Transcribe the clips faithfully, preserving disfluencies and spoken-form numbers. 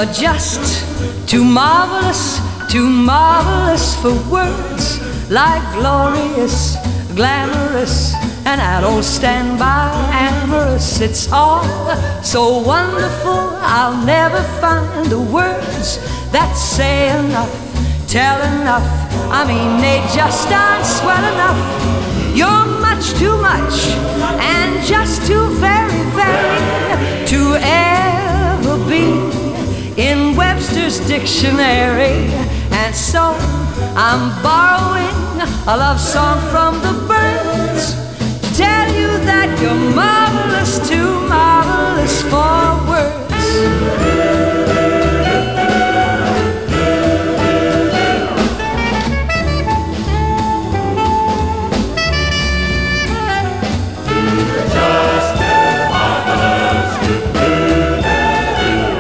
You're just too marvelous, too marvelous for words. Like glorious, glamorous, and I don't stand by amorous. It's all so wonderful, I'll never find the words that say enough, tell enough. I mean, they just aren't swell enough. You're much too much, and just too very, very to ever be in Webster's dictionary. And so I'm borrowing a love song from the birds to tell you that you're marvelous, too marvelous for words. Just too marvelous to do that.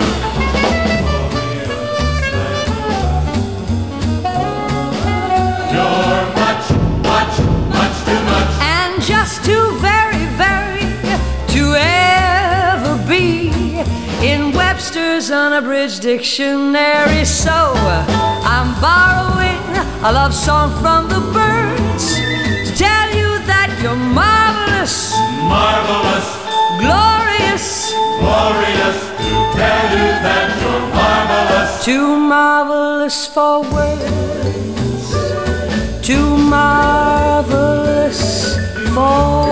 You're much, much, much too much, And just too very, very to ever be in Webster's unabridged dictionary. So I'm borrowing a love song from the birds to tell you that you're marvelous, marvelous, glorious, glorious, to tell you that you're marvelous, too marvelous for words, too marvelous for